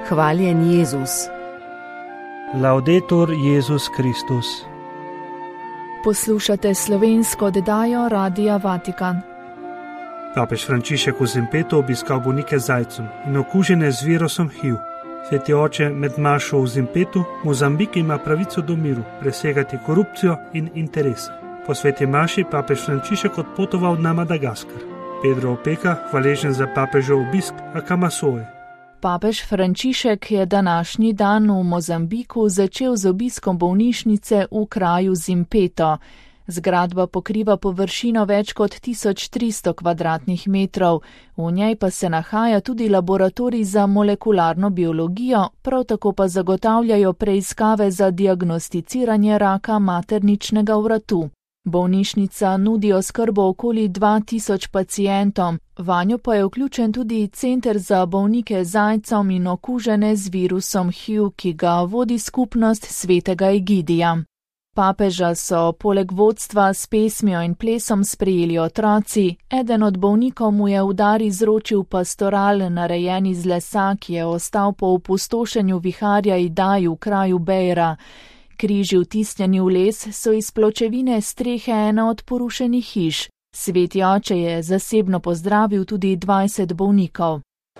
Hvaljen Jezus. Laudetur Jezus Kristus. Poslušate slovensko oddajo Radia Vatikan. Papež Frančišek v Zimpetu obiskal bolnike z zajcem in okužene z virusom HIV. Sveti oče med mašo v Zimpetu, Mozambik ima pravico do miru, presegati korupcijo in interese. Po sveti maši papež Frančišek odpotoval na Madagaskar. Pedro Opeka, hvaležen za papežov obisk, Akamasoje. Papež Frančišek je današnji dan v Mozambiku začel z obiskom bolnišnice v kraju Zimpeto. Zgradba pokriva površino več kot 1300 kvadratnih metrov, v njej pa se nahaja tudi laboratorij za molekularno biologijo, prav tako pa zagotavljajo preiskave za diagnosticiranje raka materničnega vratu. Bolnišnica nudi oskrbo okoli 2000 pacientom, vanjo pa je vključen tudi center za bolnike z aidsom in okužene z virusom HIV, ki ga vodi skupnost svetega Egidija. Papeža so poleg vodstva s pesmijo in plesom sprejeli otroci, eden od bolnikov mu je v dar izročil pastoral, narejen iz lesa, ki je ostal po opustošenju viharja Idai v kraju Beira. Križi vtisnjeni v les so iz pločevine strehe ena od porušenih hiš. Sveti oče je zasebno pozdravil tudi 20 bolnikov.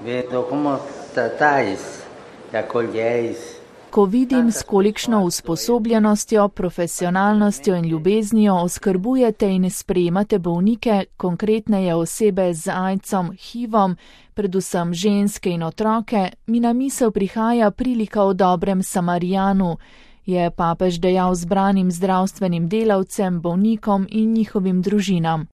Ko vidim, s kolikšno usposobljenostjo, profesionalnostjo in ljubeznijo oskrbujete in sprejemate bolnike, konkretneje osebe z aidsom, HIV-om, predvsem ženske in otroke, mi na misel prihaja prilika o dobrem Samarijanu, je papež dejal zbranim zdravstvenim delavcem, bolnikom in njihovim družinam.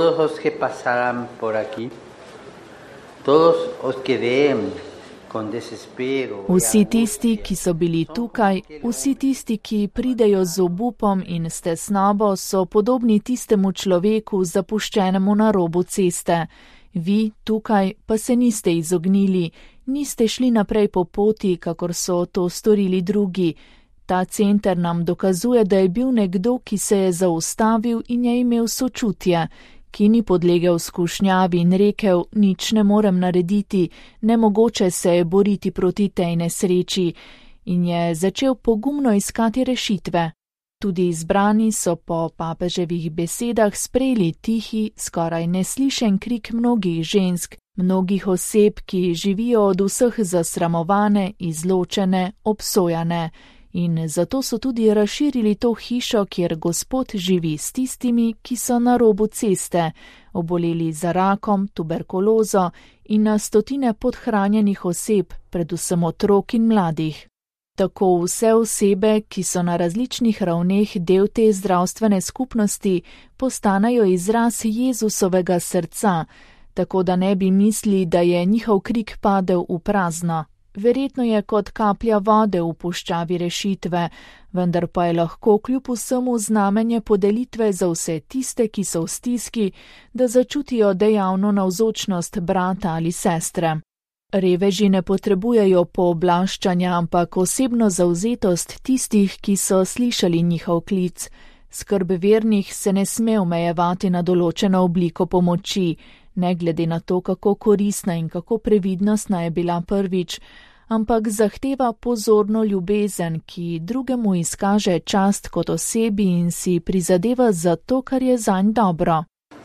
Vsi tisti, ki so bili tukaj, vsi tisti, ki pridejo z obupom in s tesnobo, so podobni tistemu človeku, zapuščenemu na robu ceste. Vi, tukaj, pa se niste izognili, niste šli naprej po poti, kakor so to storili drugi. Ta center nam dokazuje, da je bil nekdo, ki se je zaustavil in je imel sočutje, ki ni podlegel skušnjavi in rekel, nič ne morem narediti, nemogoče se je boriti proti tej nesreči, in je začel pogumno iskati rešitve. Tudi izbrani so po papeževih besedah sprejeli tihi, skoraj neslišen krik mnogih žensk, mnogih oseb, ki živijo od vseh zasramovane, izločene, obsojane. In zato so tudi razširili to hišo, kjer Gospod živi s tistimi, ki so na robu ceste, oboleli za rakom, tuberkulozo in na stotine podhranjenih oseb, predvsem otrok in mladih. Tako vse osebe, ki so na različnih ravneh del te zdravstvene skupnosti, postanejo izraz Jezusovega srca, tako da ne bi mislili, da je njihov krik padel v prazno. Verjetno je kot kaplja vode v puščavi rešitve, vendar pa je lahko kljub vsemu znamenje podelitve za vse tiste, ki so v stiski, da začutijo dejavno navzočnost brata ali sestre. Reveži ne potrebujejo pooblaščanja, ampak osebno zavzetost tistih, ki so slišali njihov klic. Skrb vernih se ne sme omejevati na določeno obliko pomoči, ne glede na to, kako koristna in kako previdnostna je bila prvič, ampak zahteva pozorno ljubezen, ki drugemu izkaže čast kot osebi in si prizadeva za to, kar je zanj dobro.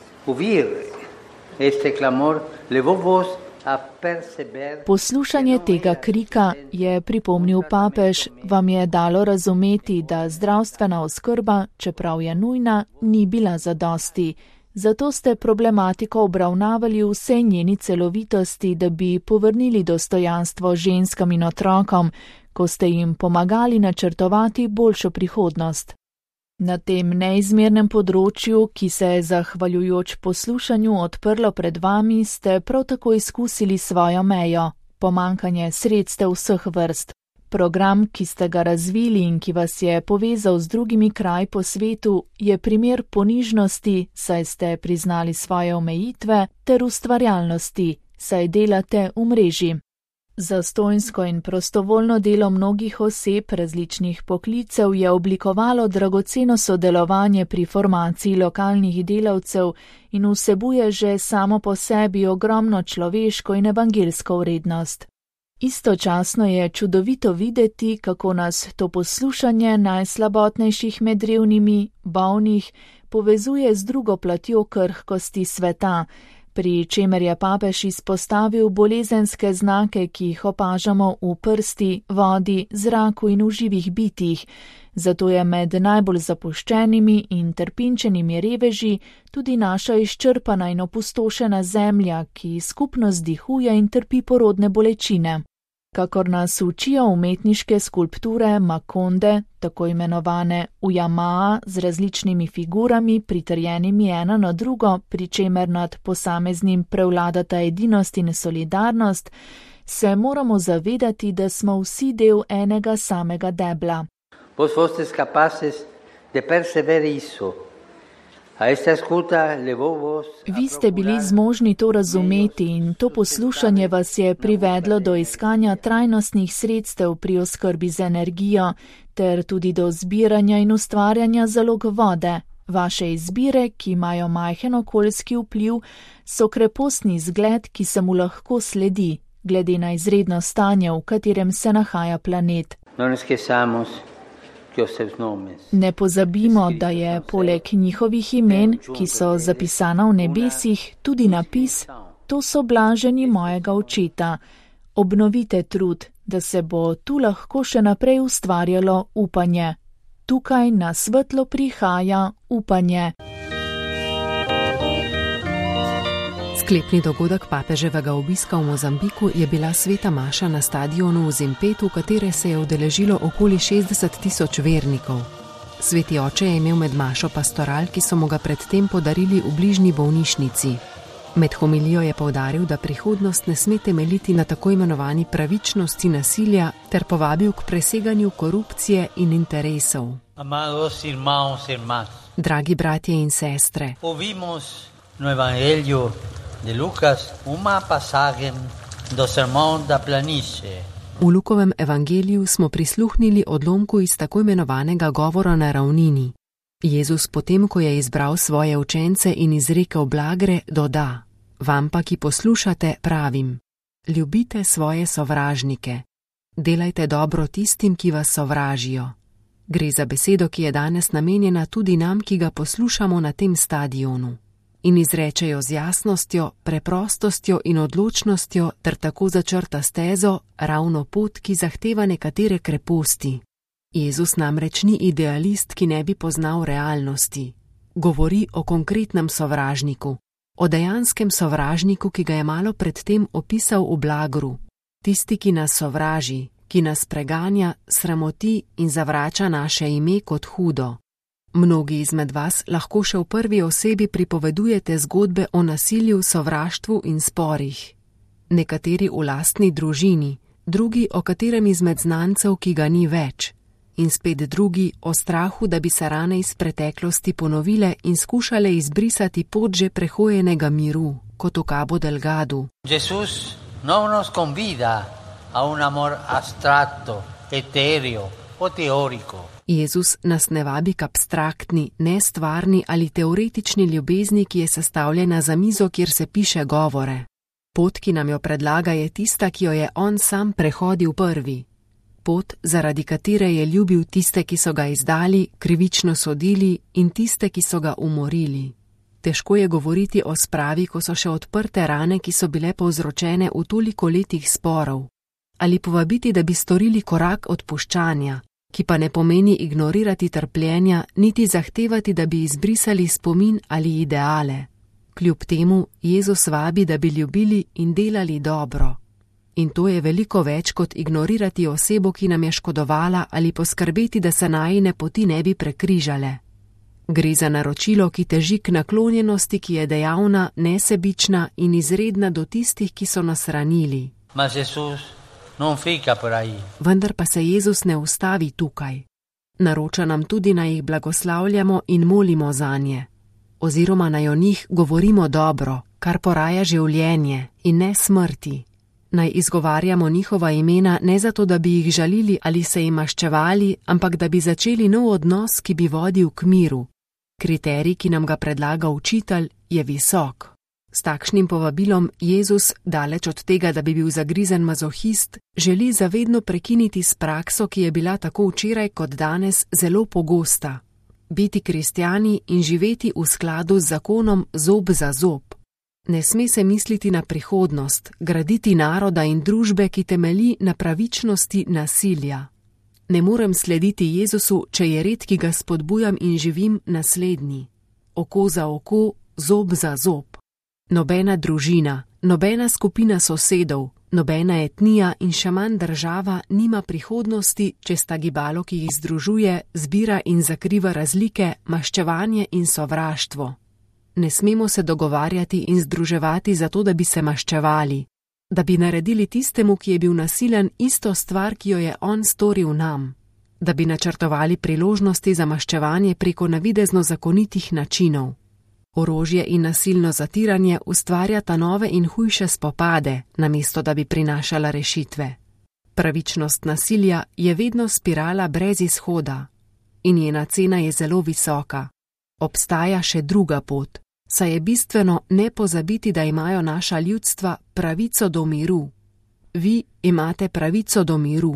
Poslušanje tega krika, je pripomnil papež, vam je dalo razumeti, da zdravstvena oskrba, čeprav je nujna, ni bila zadosti. Zato ste problematiko obravnavali v vsej njeni celovitosti, da bi povrnili dostojanstvo ženskam in otrokom, ko ste jim pomagali načrtovati boljšo prihodnost. Na tem neizmernem področju, ki se je zahvaljujoč poslušanju odprlo pred vami, ste prav tako izkusili svojo mejo, pomanjkanje sredstev vseh vrst. Program, ki ste ga razvili in ki vas je povezal z drugimi kraji po svetu, je primer ponižnosti, saj ste priznali svoje omejitve, ter ustvarjalnosti, saj delate v mreži. Zastonjsko in prostovoljno delo mnogih oseb različnih poklicev je oblikovalo dragoceno sodelovanje pri formaciji lokalnih delavcev in vsebuje že samo po sebi ogromno človeško in evangelsko vrednost. Istočasno je čudovito videti, kako nas to poslušanje najslabotnejših med revnimi, bolnih, povezuje z drugo platjo krhkosti sveta, pri čemer je papež izpostavil bolezenske znake, ki jih opažamo v prsti, vodi, zraku in v živih bitjih. Zato je med najbolj zapuščenimi in trpinčenimi reveži tudi naša izčrpana in opustošena zemlja, ki skupno zdihuje in trpi porodne bolečine. Kakor nas učijo umetniške skulpture Makonde, tako imenovane ujamaa z različnimi figurami, pritrjenimi ena na drugo, pri čemer nad posameznim prevladata edinost in solidarnost, se moramo zavedati, da smo vsi del enega samega debla. Vos fostes capaces de persevere isso. Vi ste bili zmožni to razumeti in to poslušanje vas je privedlo do iskanja trajnostnih sredstev pri oskrbi z energijo, ter tudi do zbiranja in ustvarjanja zalog vode. Vaše izbire, ki imajo majhen okoljski vpliv, so krepostni zgled, ki se mu lahko sledi, glede na izredno stanje, v katerem se nahaja planet. Ne pozabimo, da je poleg njihovih imen, ki so zapisana v nebesih, tudi napis: to so blaženi mojega očeta. Obnovite trud, da se bo tu lahko še naprej ustvarjalo upanje. Tukaj na svetlo prihaja upanje. Sklepni dogodek papeževega obiska v Mozambiku je bila sveta maša na stadionu v Zimpetu, katere se je udeležilo okoli 60.000 vernikov. Sveti oče je imel med mašo pastoral, ki so mu ga predtem podarili v bližnji bolnišnici. Med homilijo je poudaril, da prihodnost ne sme temeljiti na tako imenovani pravičnosti nasilja, ter povabil k preseganju korupcije in interesov. Dragi bratje in sestre, de Lucas uma passagem do Sermão da Planície. V Lukovem evangeliju smo prisluhnili odlomku iz tako imenovanega govora na ravnini. Jezus potem, ko je izbral svoje učence in izrekel blagre, doda: vam pa, ki poslušate, pravim, ljubite svoje sovražnike, delajte dobro tistim, ki vas sovražijo. Gre za besedo, ki je danes namenjena tudi nam, ki ga poslušamo na tem stadionu. In izrečejo z jasnostjo, preprostostjo in odločnostjo ter tako začrta stezo, ravno pot, ki zahteva nekatere kreposti. Jezus namreč ni idealist, ki ne bi poznal realnosti. Govori o konkretnem sovražniku, o dejanskem sovražniku, ki ga je malo predtem opisal v blagru. Tisti, ki nas sovraži, ki nas preganja, sramoti in zavrača naše ime kot hudo. Mnogi izmed vas lahko še v prvi osebi pripovedujete zgodbe o nasilju, sovraštvu in sporih. Nekateri v lastni družini, drugi o katerem izmed znancev, ki ga ni več, in spet drugi o strahu, da bi se rane iz preteklosti ponovile in skušale izbrisati pot že prehojenega miru, kot v Cabo Delgadu. Jesús no nos convida a un amor abstracto, etéreo o teórico. Jezus nas ne vabi k abstraktni, nestvarni ali teoretični ljubezni, ki je sestavljena za mizo, kjer se piše govore. Pot, ki nam jo predlaga, je tista, ki jo je on sam prehodil prvi. Pot, zaradi katere je ljubil tiste, ki so ga izdali, krivično sodili in tiste, ki so ga umorili. Težko je govoriti o spravi, ko so še odprte rane, ki so bile povzročene v toliko letih sporov. Ali povabiti, da bi storili korak odpuščanja, ki pa ne pomeni ignorirati trpljenja, niti zahtevati, da bi izbrisali spomin ali ideale. Kljub temu Jezus vabi, da bi ljubili in delali dobro. In to je veliko več kot ignorirati osebo, ki nam je škodovala, ali poskrbeti, da se najine poti ne bi prekrižale. Gre za naročilo, ki teži k naklonjenosti, ki je dejavna, nesebična in izredna do tistih, ki so nas ranili. Vendar pa se Jezus ne ustavi tukaj. Naroča nam tudi, naj jih blagoslavljamo in molimo zanje. Oziroma naj o njih govorimo dobro, kar poraja življenje in ne smrti. Naj izgovarjamo njihova imena ne zato, da bi jih žalili ali se jim maščevali, ampak da bi začeli nov odnos, ki bi vodil k miru. Kriterij, ki nam ga predlaga učitelj, je visok. S takšnim povabilom Jezus, daleč od tega, da bi bil zagrizen mazohist, želi zavedno prekiniti s prakso, ki je bila tako včeraj kot danes zelo pogosta. Biti kristjani in živeti v skladu z zakonom zob za zob. Ne sme se misliti na prihodnost, graditi naroda in družbe, ki temelji na pravičnosti nasilja. Ne morem slediti Jezusu, če je red, ki ga spodbujam in živim, naslednji. Oko za oko, zob za zob. Nobena družina, nobena skupina sosedov, nobena etnija in še manj država nima prihodnosti, če sta gibalo, ki jih združuje, zbira in zakriva razlike, maščevanje in sovraštvo. Ne smemo se dogovarjati in združevati zato, da bi se maščevali, da bi naredili tistemu, ki je bil nasilen, isto stvar, ki jo je on storil nam, da bi načrtovali priložnosti za maščevanje preko navidezno zakonitih načinov. Orožje in nasilno zatiranje ustvarjata nove in hujše spopade, namesto da bi prinašala rešitve. Pravičnost nasilja je vedno spirala brez izhoda in njena cena je zelo visoka. Obstaja še druga pot, saj je bistveno ne pozabiti, da imajo naša ljudstva pravico do miru. Vi imate pravico do miru.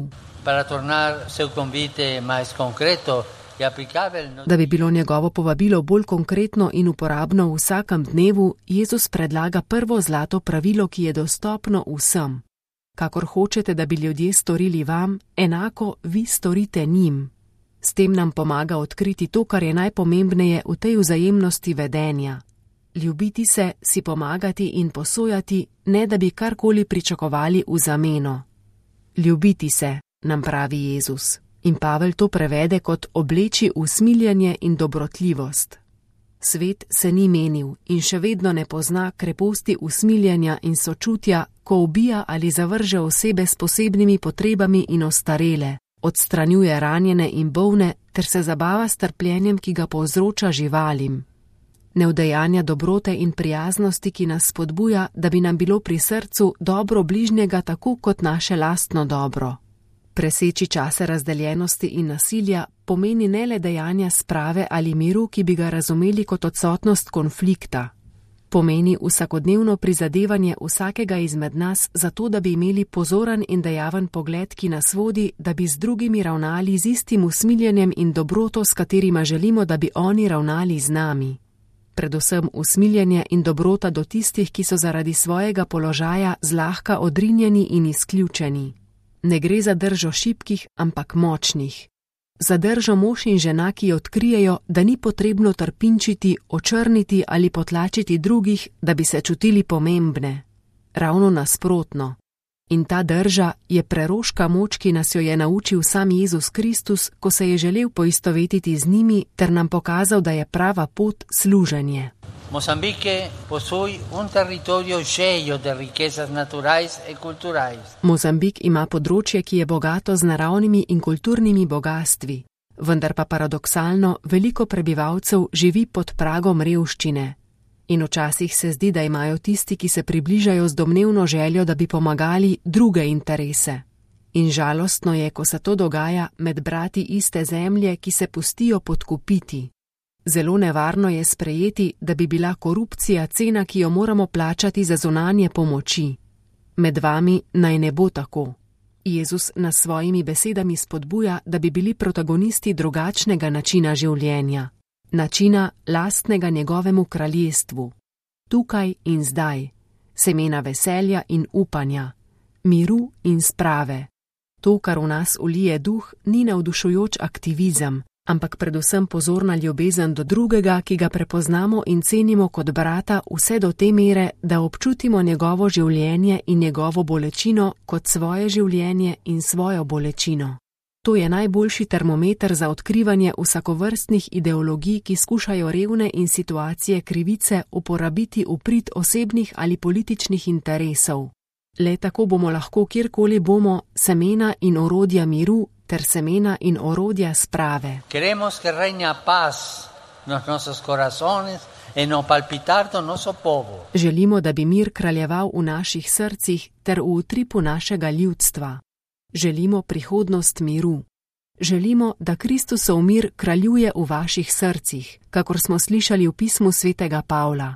Da bi bilo njegovo povabilo bolj konkretno in uporabno v vsakem dnevu, Jezus predlaga prvo zlato pravilo, ki je dostopno vsem. Kakor hočete, da bi ljudje storili vam, enako vi storite njim. S tem nam pomaga odkriti to, kar je najpomembneje v tej vzajemnosti vedenja. Ljubiti se, si pomagati in posojati, ne da bi karkoli pričakovali v zameno. Ljubiti se, nam pravi Jezus. In Pavel to prevede kot obleči usmiljenje in dobrotljivost. Svet se ni menil in še vedno ne pozna kreposti usmiljenja in sočutja, ko ubija ali zavrže osebe s posebnimi potrebami in ostarele, odstranjuje ranjene in bolne ter se zabava s trpljenjem, ki ga povzroča živalim. Ne udejanja dobrote in prijaznosti, ki nas spodbuja, da bi nam bilo pri srcu dobro bližnjega tako kot naše lastno dobro. Preseči čase razdeljenosti in nasilja pomeni ne le dejanja sprave ali miru, ki bi ga razumeli kot odsotnost konflikta. Pomeni vsakodnevno prizadevanje vsakega izmed nas za to, da bi imeli pozoren in dejaven pogled, ki nas vodi, da bi z drugimi ravnali z istim usmiljenjem in dobroto, s katerima želimo, da bi oni ravnali z nami. Predvsem usmiljenje in dobrota do tistih, ki so zaradi svojega položaja zlahka odrinjeni in izključeni. Ne gre za držo šibkih, ampak močnih. Za držo mož in žena, ki odkrijejo, da ni potrebno trpinčiti, očrniti ali potlačiti drugih, da bi se čutili pomembne. Ravno nasprotno. In ta drža je preroška moč, ki nas jo je naučil sam Jezus Kristus, ko se je želel poistovetiti z njimi ter nam pokazal, da je prava pot služenje. Mozambique possui un territorio lleno de riquezas naturais e culturais. Mozambik ima področje, ki je bogato z naravnimi in kulturnimi bogastvi, vendar pa paradoksalno veliko prebivalcev živi pod pragom revščine. In včasih se zdi, da imajo tisti, ki se približajo z domnevno željo, da bi pomagali, druge interese. In žalostno je, ko se to dogaja med brati iste zemlje, ki se pustijo podkupiti. Zelo nevarno je sprejeti, da bi bila korupcija cena, ki jo moramo plačati za zunanje pomoči. Med vami naj ne bo tako. Jezus nas svojimi besedami spodbuja, da bi bili protagonisti drugačnega načina življenja, načina lastnega njegovemu kraljestvu. Tukaj in zdaj, semena veselja in upanja, miru in sprave. To, kar v nas ulije duh, ni navdušujoč aktivizem, ampak predvsem pozorna ljubezen do drugega, ki ga prepoznamo in cenimo kot brata vse do te mere, da občutimo njegovo življenje in njegovo bolečino kot svoje življenje in svojo bolečino. To je najboljši termometer za odkrivanje vsakovrstnih ideologij, ki skušajo revne in situacije krivice uporabiti v prid osebnih ali političnih interesov. Le tako bomo lahko, kjerkoli bomo, semena in orodja miru ter semena in orodja sprave. Queremos que reina paz nos nuestros corazones e no palpitar do nosso povo. Želimo, da bi mir kraljeval v naših srcih ter v utripu našega ljudstva. Želimo prihodnost miru. Želimo, da Kristusov mir kraljuje v vaših srcih, kakor smo slišali v pismu svetega Pavla.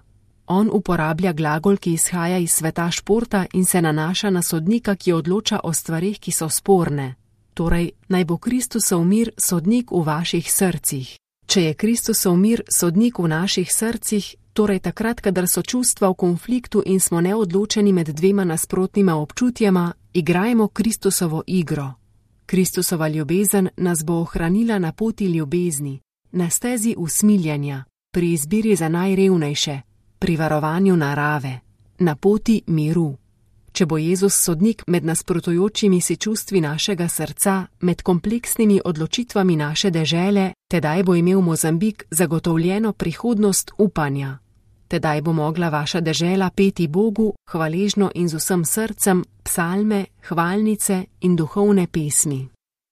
On uporablja glagol, ki izhaja iz sveta športa in se nanaša na sodnika, ki odloča o stvarih, ki so sporne. Torej, naj bo Kristusov mir sodnik v vaših srcih. Če je Kristusov mir sodnik v naših srcih, torej takrat, kadar so čustva v konfliktu in smo neodločeni med dvema nasprotnima občutjema, igrajmo Kristusovo igro. Kristusova ljubezen nas bo ohranila na poti ljubezni, na stezi usmiljanja, pri izbiri za najrevnejše, pri varovanju narave, na poti miru. Če bo Jezus sodnik med nasprotujočimi si čustvi našega srca, med kompleksnimi odločitvami naše dežele, tedaj bo imel Mozambik zagotovljeno prihodnost upanja. Tedaj bo mogla vaša dežela peti Bogu, hvaležno in z vsem srcem, psalme, hvalnice in duhovne pesmi.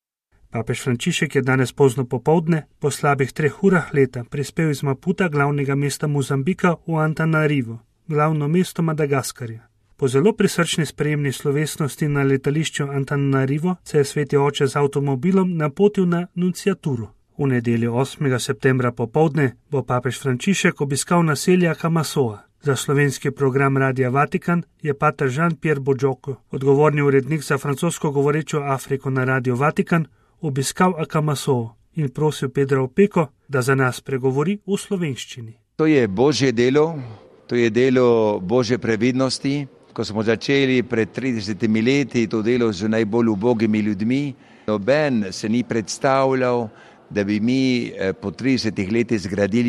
Papež Frančišek je danes pozno popoldne, po slabih 3 urah leta, prispel iz Maputa, glavnega mesta Mozambika, v Antananarivo, glavno mesto Madagaskarja. Po zelo prisrčni sprejemni slovesnosti na letališču Antananarivo se je sveti oče z avtomobilom napotil na nunciaturo. V nedeljo 8. septembra popoldne bo papež Frančišek obiskal naselje Akamasoa. Za slovenski program Radia Vatikan je pater Jean-Pierre Bodjoko, odgovorni urednik za francosko govorečo Afriko na Radio Vatikan, obiskal Akamasoo in prosil Pedra Opeko, da za nas pregovori v slovenščini. To je Božje delo, to je delo Božje previdnosti. Ko smo začeli pred 30 leti to delo z najbolj ubogimi ljudmi, noben se ni predstavljal, da bi mi po 30 letih zgradili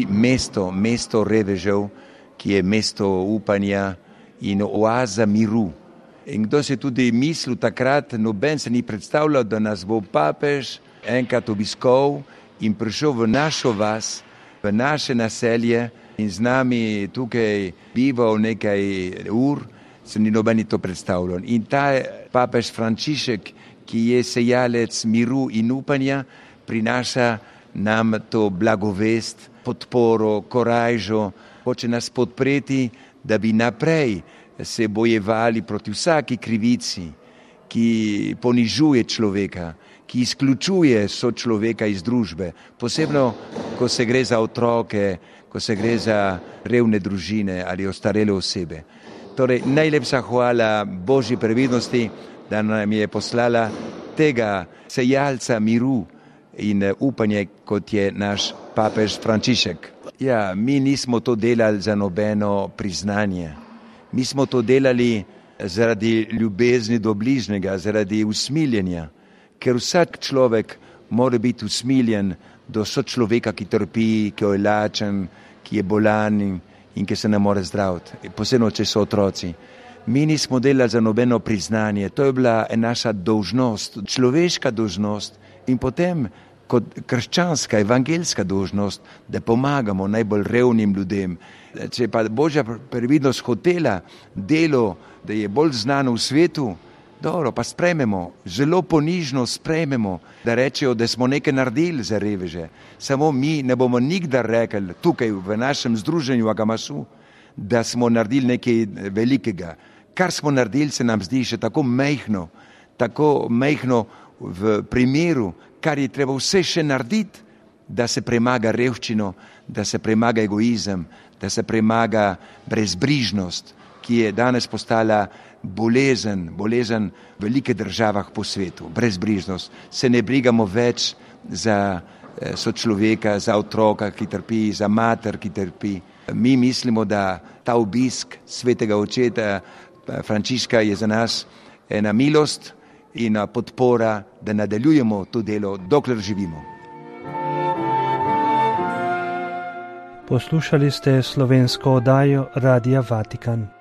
mesto revežev, ki je mesto upanja in oaza miru. In kdo se tudi mislil takrat, noben se ni predstavljal, da nas bo papež enkrat obiskal in prišel v našo vas, v naše naselje in z nami tukaj bival nekaj ur, se ni nobeni to predstavljal. In ta papež Frančišek, ki je sejalec miru in upanja, prinaša nam to blagovest, podporo, korajžo, hoče nas podpreti, da bi naprej se bojevali proti vsaki krivici, ki ponižuje človeka, ki izključuje sočloveka iz družbe, posebno, ko se gre za otroke, ko se gre za revne družine ali ostarele osebe. Torej, najlepša hvala Božji previdnosti, da nam je poslala tega sejalca miru in upanje, kot je naš papež Frančišek. Ja, mi nismo to delali za nobeno priznanje. Mi smo to delali zaradi ljubezni do bližnjega, zaradi usmiljenja, ker vsak človek mora biti usmiljen do sočloveka, ki trpi, ki je lačen, ki je bolan in ki se ne more zdraviti, posebno če so otroci. Mi nismo delali za nobeno priznanje, to je bila naša dolžnost, človeška dolžnost in potem kot krščanska, evangeljska dolžnost, da pomagamo najbolj revnim ljudem. Če pa Božja previdnost hotela delo, da je bolj znano v svetu, dobro, pa sprejmemo, zelo ponižno sprejmemo, da rečejo, da smo nekaj naredili za reveže. Samo mi ne bomo nikdar rekli tukaj v našem združenju Akamasu, da smo naredili nekaj velikega. Kar smo naredili, se nam zdi še tako majhno v primeru, kar je treba vse še narediti, da se premaga revščino, da se premaga egoizem, da se premaga brezbrižnost, ki je danes postala bolezen v velikih državah po svetu. Brezbrižnost. Se ne brigamo več za sočloveka, za otroka, ki trpi, za mater, ki trpi. Mi mislimo, da ta obisk svetega očeta Frančiška je za nas ena milost in podpora, da nadaljujemo to delo, dokler živimo. Poslušali ste slovensko oddajo Radia Vatikan.